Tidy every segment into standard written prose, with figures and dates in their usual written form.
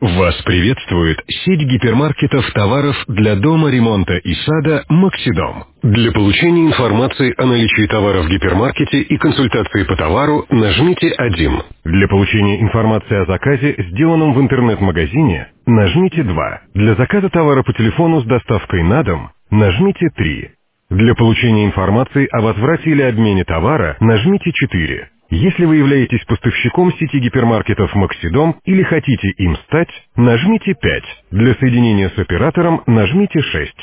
Вас приветствует сеть гипермаркетов товаров для дома, ремонта и сада «Максидом». Для получения информации о наличии товара в гипермаркете и консультации по товару нажмите 1. Для получения информации о заказе, сделанном в интернет-магазине, нажмите 2. Для заказа товара по телефону с доставкой на дом нажмите 3. Для получения информации о возврате или обмене товара нажмите 4. Если вы являетесь поставщиком сети гипермаркетов «Максидом» или хотите им стать, нажмите 5. Для соединения с оператором нажмите 6.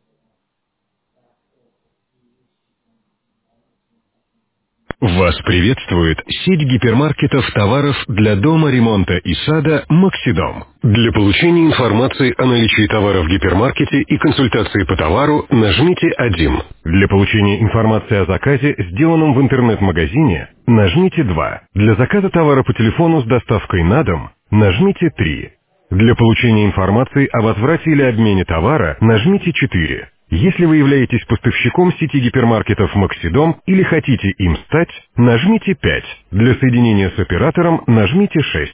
Вас приветствует сеть гипермаркетов товаров для дома, ремонта и сада «Максидом». Для получения информации о наличии товара в гипермаркете и консультации по товару нажмите 1. Для получения информации о заказе, сделанном в интернет-магазине, нажмите 2. Для заказа товара по телефону с доставкой на дом нажмите 3. Для получения информации о возврате или обмене товара нажмите 4. Если вы являетесь поставщиком сети гипермаркетов «Максидом» или хотите им стать, нажмите 5. Для соединения с оператором нажмите 6.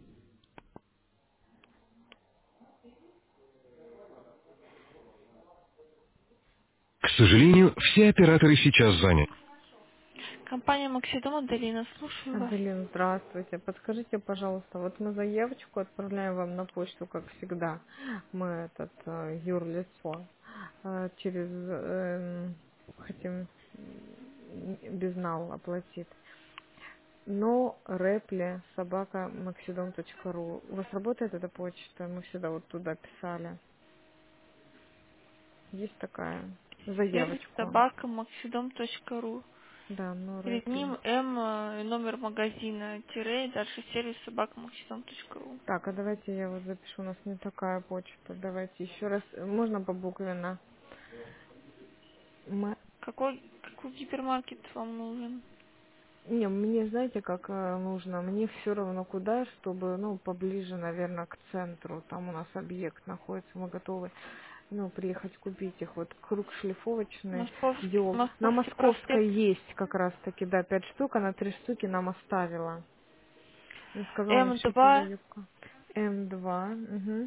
К сожалению, все операторы сейчас заняты. Компания Максидом, Аделина, слушаю вас. Аделин, здравствуйте. Подскажите, пожалуйста, вот мы заявочку отправляем вам на почту, как всегда. Мы этот юрлицо через хотим безнал оплатить. Но рэпле собака максидом.ру. У вас работает эта почта? Мы всегда вот туда писали. Есть такая Сервис заявочку. собака максидом.ру. Да, но Перед рэпле. ним номер магазина, тире, и дальше сервис собака максидом.ру. Так, а давайте я вот запишу, у нас не такая почта. Давайте еще раз. Можно побуквенно? Какой гипермаркет вам нужен? Не, мне знаете, как нужно? Мне все равно куда, чтобы, ну, поближе, наверное, к центру. Там у нас объект находится, мы готовы, ну, приехать купить их. Вот круг шлифовочный, диол. На Московский Московской проспект, есть как раз таки, да, 5 штук, она 3 штуки нам оставила. Я сказала, напишите М2, заявку. М2, угу.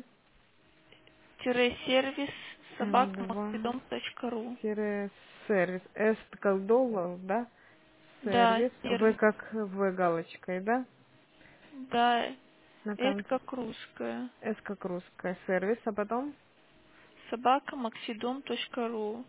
сервис собака М2, максидом.ру. сервис. С как доллар, да? Да, Сервис. В сервис. как В галочкой, да? Да, На это конце. как русская. С как русская. Сервис, а потом Собака максидом.ру.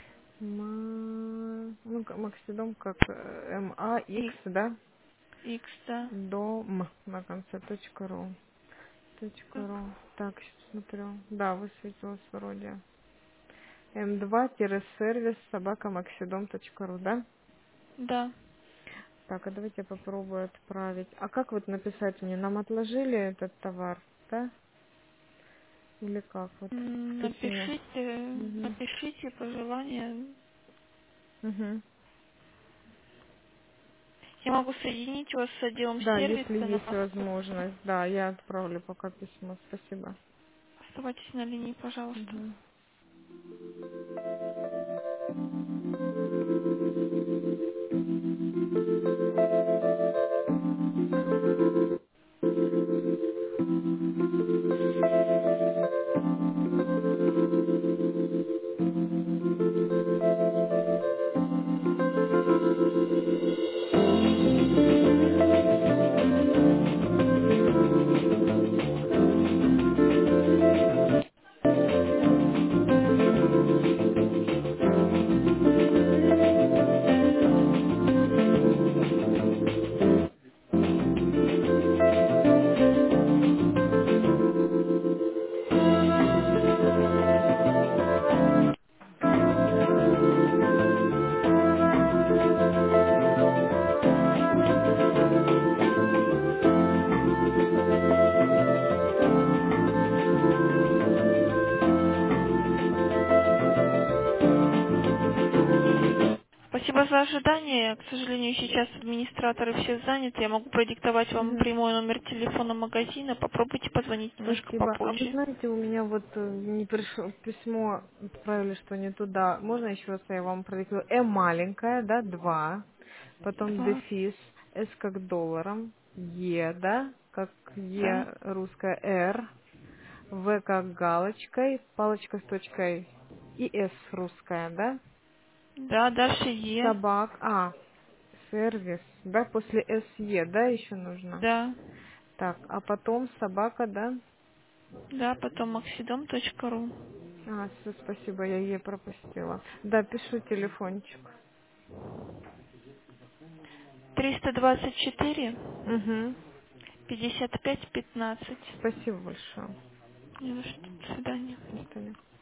ну, Максидом как МАХ, И да? X, да. Дом на конце .ру. .ру. Так, сейчас смотрю. Да, высветилось вроде. М2-сервис собака максидом.ру, да? Да. Так, а давайте я попробую отправить. А как вот написать мне? Нам отложили этот товар, да? Или как? Вот в письме. Угу. Напишите пожелание. Угу. Я могу соединить вас с отделом Да, если сервиса на есть Москву. возможность, да, я отправлю пока письмо. Спасибо. Оставайтесь на линии, пожалуйста. Угу. Спасибо за ожидание. К сожалению, сейчас администраторы все заняты. Я могу продиктовать вам Угу. прямой номер телефона магазина. Попробуйте позвонить немножко Спасибо. А вы попозже. знаете, у меня вот не пришло письмо, отправили, что не туда. Можно еще раз я вам продиктую? Маленькая, да, 2. Потом Два. дефис, С как долларом, Е, да? как Да. Е русская Р, В как галочкой, палочка с точкой и С русская, да? Да, дальше Е. Собак, сервис, да, после СЕ, да, еще нужно? Да. Так, а потом собака, да? Да, потом maxidom.ru. Все, спасибо, я Е пропустила. Да, пишу телефончик. 324 Угу. 55 15. Спасибо большое. Не за что. До свидания. До свидания.